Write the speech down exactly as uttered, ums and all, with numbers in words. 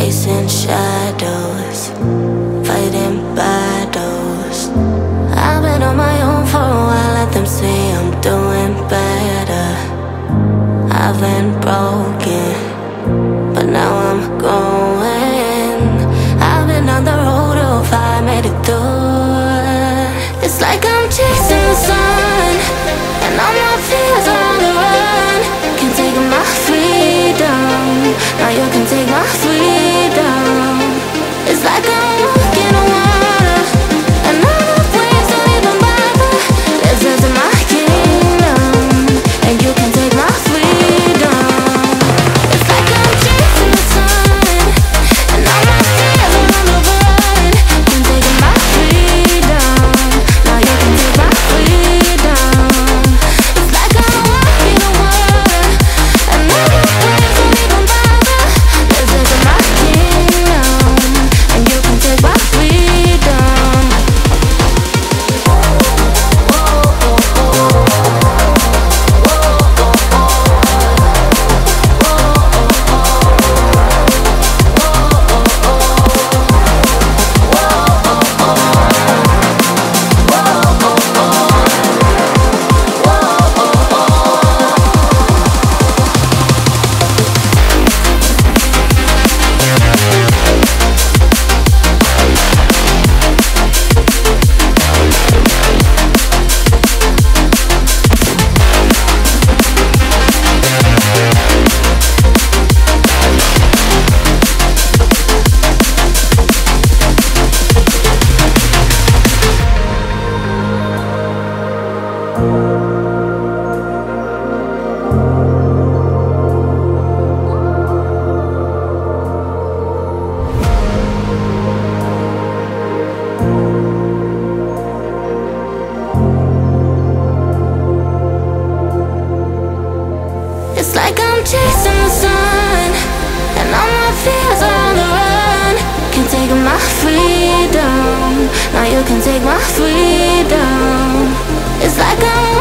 chasing shadows, fighting battles. I've been on my own for a while, let them say I'm doing better. I've been broken, but now I'm going. I've been on the road of I made it through. It's like I'm chasing the sun, and all my fears are on the run. Can't take my freedom, now you can take my freedom. It's like I'm walking on water, and all the waves don't even bother. Listen to my kingdom, and you can take my freedom. It's like I'm chasing the sun, and all my fears are on the run. Can't take my freedom, now you can take my freedom. It's like I'm walking on water, and all the waves don't even bother. Listen to my kingdom, and you can take my freedom. It's like I'm chasing the sun, and all my fears are on the run. Can't take my freedom, now you can take my freedom. It's like I'm